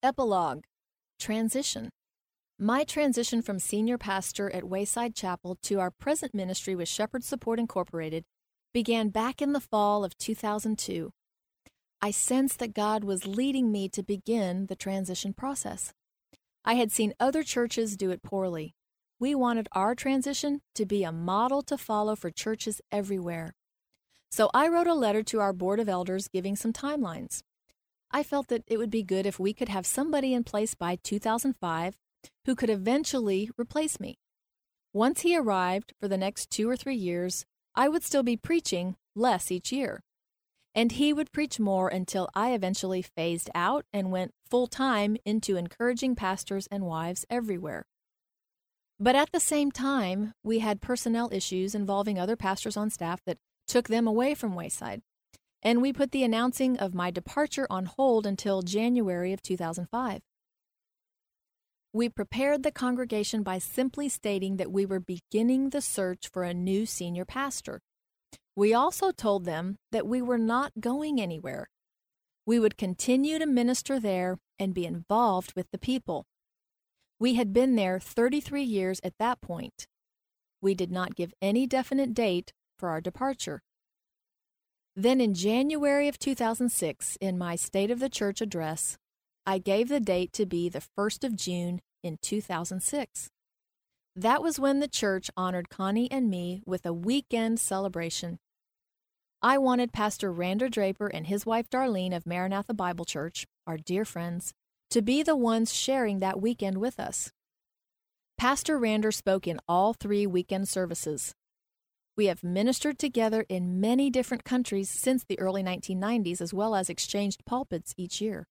Epilogue. Transition. My transition from senior pastor at Wayside Chapel to our present ministry with Shepherd Support Incorporated began back in the fall of 2002. I sensed that God was leading me to begin the transition process. I had seen other churches do it poorly. We wanted our transition to be a model to follow for churches everywhere. So I wrote a letter to our board of elders giving some timelines. I felt that it would be good if we could have somebody in place by 2005 who could eventually replace me. Once he arrived for the next 2 or 3 years, I would still be preaching less each year. And he would preach more until I eventually phased out and went full-time into encouraging pastors and wives everywhere. But at the same time, we had personnel issues involving other pastors on staff that took them away from Wayside. And we put the announcing of my departure on hold until January of 2005. We prepared the congregation by simply stating that we were beginning the search for a new senior pastor. We also told them that we were not going anywhere. We would continue to minister there and be involved with the people. We had been there 33 years at that point. We did not give any definite date for our departure. Then in January of 2006, in my State of the Church address, I gave the date to be the 1st of June in 2006. That was when the church honored Connie and me with a weekend celebration. I wanted Pastor Rander Draper and his wife Darlene of Maranatha Bible Church, our dear friends, to be the ones sharing that weekend with us. Pastor Rander spoke in all 3 weekend services. We have ministered together in many different countries since the early 1990s, as well as exchanged pulpits each year.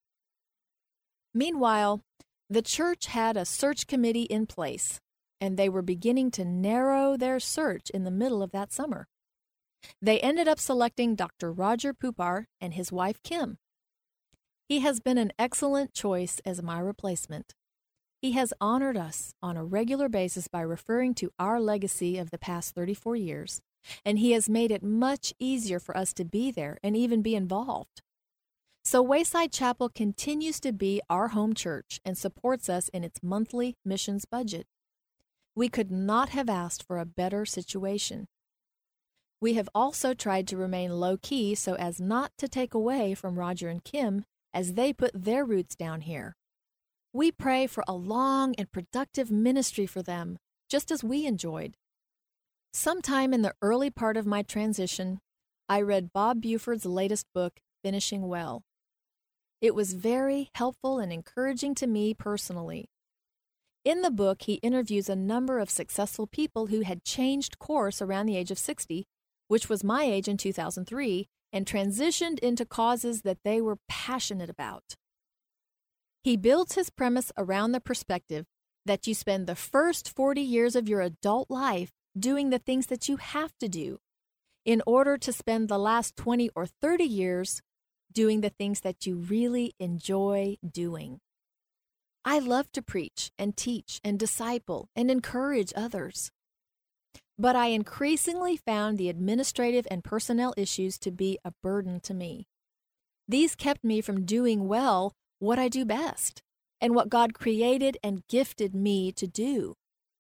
Meanwhile, the church had a search committee in place, and they were beginning to narrow their search in the middle of that summer. They ended up selecting Dr. Roger Pupar and his wife Kim. He has been an excellent choice as my replacement. He has honored us on a regular basis by referring to our legacy of the past 34 years, and he has made it much easier for us to be there and even be involved. So Wayside Chapel continues to be our home church and supports us in its monthly missions budget. We could not have asked for a better situation. We have also tried to remain low-key so as not to take away from Roger and Kim as they put their roots down here. We pray for a long and productive ministry for them, just as we enjoyed. Sometime in the early part of my transition, I read Bob Buford's latest book, Finishing Well. It was very helpful and encouraging to me personally. In the book, he interviews a number of successful people who had changed course around the age of 60, which was my age in 2003, and transitioned into causes that they were passionate about. He builds his premise around the perspective that you spend the first 40 years of your adult life doing the things that you have to do in order to spend the last 20 or 30 years doing the things that you really enjoy doing. I love to preach and teach and disciple and encourage others. But I increasingly found the administrative and personnel issues to be a burden to me. These kept me from doing well what I do best, and what God created and gifted me to do.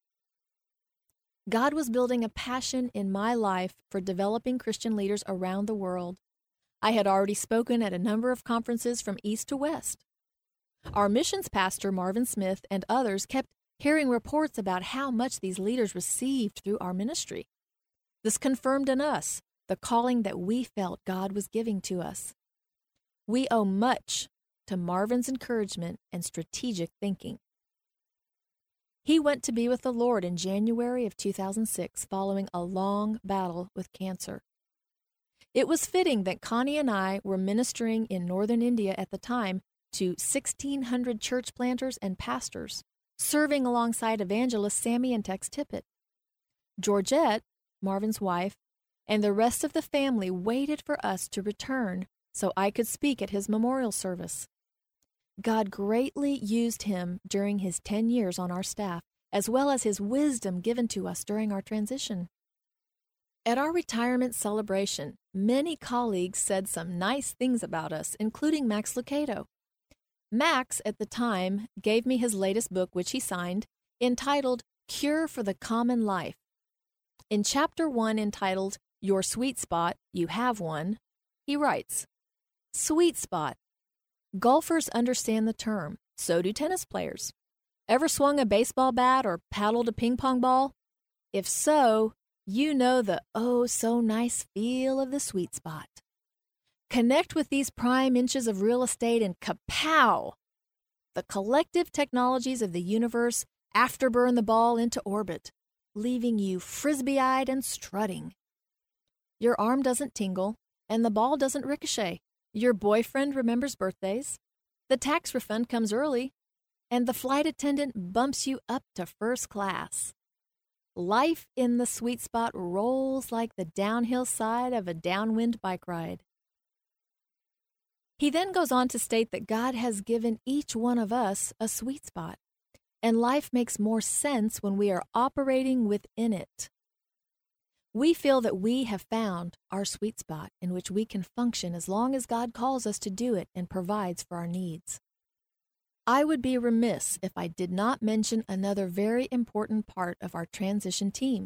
God was building a passion in my life for developing Christian leaders around the world. I had already spoken at a number of conferences from east to west. Our missions pastor, Marvin Smith, and others kept hearing reports about how much these leaders received through our ministry. This confirmed in us the calling that we felt God was giving to us. We owe much to Marvin's encouragement and strategic thinking. He went to be with the Lord in January of 2006 following a long battle with cancer. It was fitting that Connie and I were ministering in northern India at the time to 1,600 church planters and pastors, serving alongside evangelist Sammy and Tex Tippett. Georgette, Marvin's wife, and the rest of the family waited for us to return so I could speak at his memorial service. God greatly used him during his 10 years on our staff, as well as his wisdom given to us during our transition. At our retirement celebration, many colleagues said some nice things about us, including Max Lucado. Max, at the time, gave me his latest book, which he signed, entitled Cure for the Common Life. In Chapter 1, entitled Your Sweet Spot, You Have One, he writes, "Sweet spot. Golfers understand the term. So do tennis players. Ever swung a baseball bat or paddled a ping pong ball? If so, you know the oh-so-nice feel of the sweet spot. Connect with these prime inches of real estate and kapow! The collective technologies of the universe afterburn the ball into orbit, leaving you frisbee-eyed and strutting. Your arm doesn't tingle, and the ball doesn't ricochet. Your boyfriend remembers birthdays, the tax refund comes early, and the flight attendant bumps you up to first class. Life in the sweet spot rolls like the downhill side of a downwind bike ride." He then goes on to state that God has given each one of us a sweet spot, and life makes more sense when we are operating within it. We feel that we have found our sweet spot in which we can function as long as God calls us to do it and provides for our needs. I would be remiss if I did not mention another very important part of our transition team.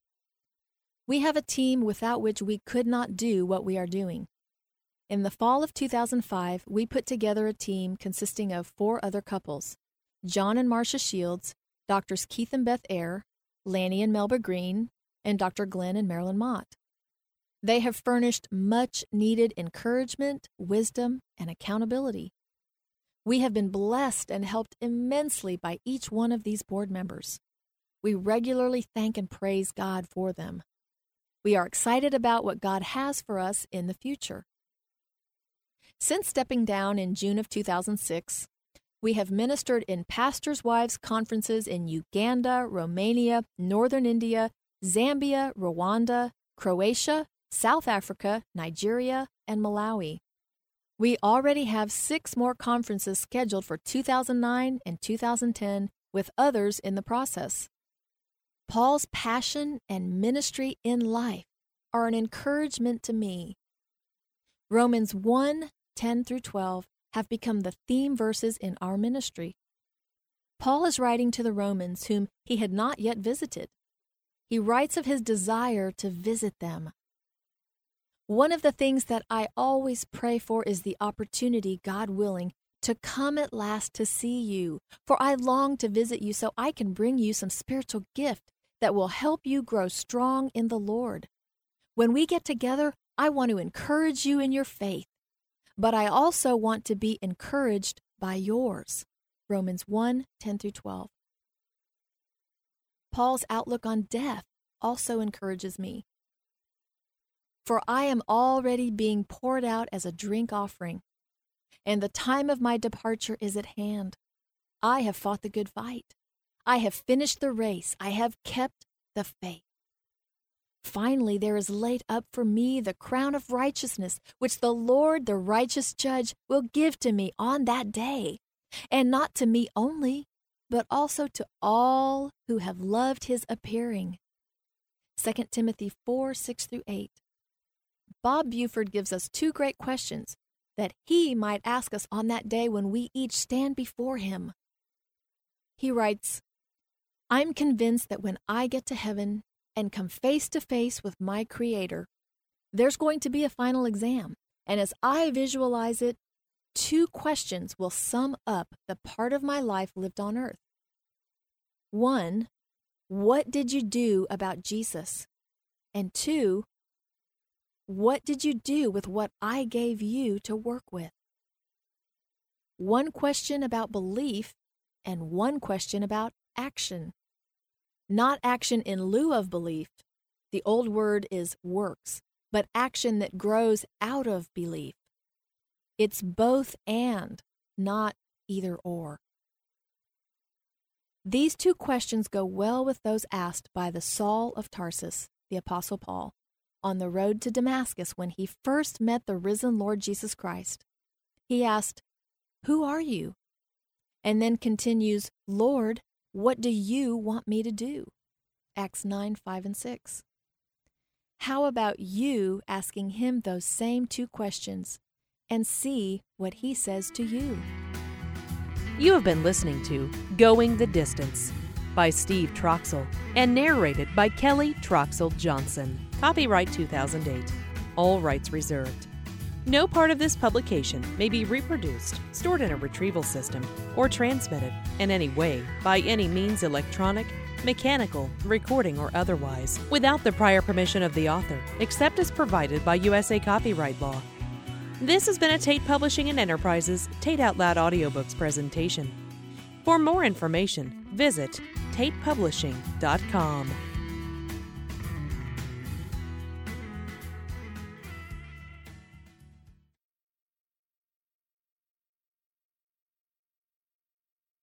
We have a team without which we could not do what we are doing. In the fall of 2005, we put together a team consisting of 4 other couples: John and Marcia Shields, Drs. Keith and Beth Eyre, Lanny and Melba Green, and Dr. Glenn and Marilyn Mott. They have furnished much-needed encouragement, wisdom, and accountability. We have been blessed and helped immensely by each one of these board members. We regularly thank and praise God for them. We are excited about what God has for us in the future. Since stepping down in June of 2006, we have ministered in pastors' wives' conferences in Uganda, Romania, Northern India, Zambia, Rwanda, Croatia, South Africa, Nigeria, and Malawi. We already have 6 more conferences scheduled for 2009 and 2010, with others in the process. Paul's passion and ministry in life are an encouragement to me. Romans 1:10-12 have become the theme verses in our ministry. Paul is writing to the Romans whom he had not yet visited. He writes of his desire to visit them. One of the things that I always pray for is the opportunity, God willing, to come at last to see you, for I long to visit you so I can bring you some spiritual gift that will help you grow strong in the Lord. When we get together, I want to encourage you in your faith, but I also want to be encouraged by yours. Romans 1:10-12. Paul's outlook on death also encourages me. For I am already being poured out as a drink offering, and the time of my departure is at hand. I have fought the good fight. I have finished the race. I have kept the faith. Finally, there is laid up for me the crown of righteousness, which the Lord, the righteous judge, will give to me on that day, and not to me only, but also to all who have loved his appearing. 2 Timothy 4:6-8. Bob Buford gives us 2 great questions that he might ask us on that day when we each stand before him. He writes, "I'm convinced that when I get to heaven and come face to face with my Creator, there's going to be a final exam, and as I visualize it, 2 questions will sum up the part of my life lived on earth. 1, what did you do about Jesus? And 2, what did you do with what I gave you to work with?" 1 question about belief and 1 question about action. Not action in lieu of belief. The old word is works, but action that grows out of belief. It's both and, not either or. These 2 questions go well with those asked by the Saul of Tarsus, the Apostle Paul, on the road to Damascus when he first met the risen Lord Jesus Christ. He asked, "Who are you?" And then continues, "Lord, what do you want me to do?" Acts 9:5-6. How about you asking him those same 2 questions and see what he says to you? You have been listening to Going the Distance by Steve Troxell and narrated by Kelly Troxell Johnson. Copyright 2008. All rights reserved. No part of this publication may be reproduced, stored in a retrieval system, or transmitted in any way by any means electronic, mechanical, recording, or otherwise, without the prior permission of the author, except as provided by USA copyright law. This has been a Tate Publishing and Enterprises Tate Out Loud Audiobooks presentation. For more information, visit tatepublishing.com.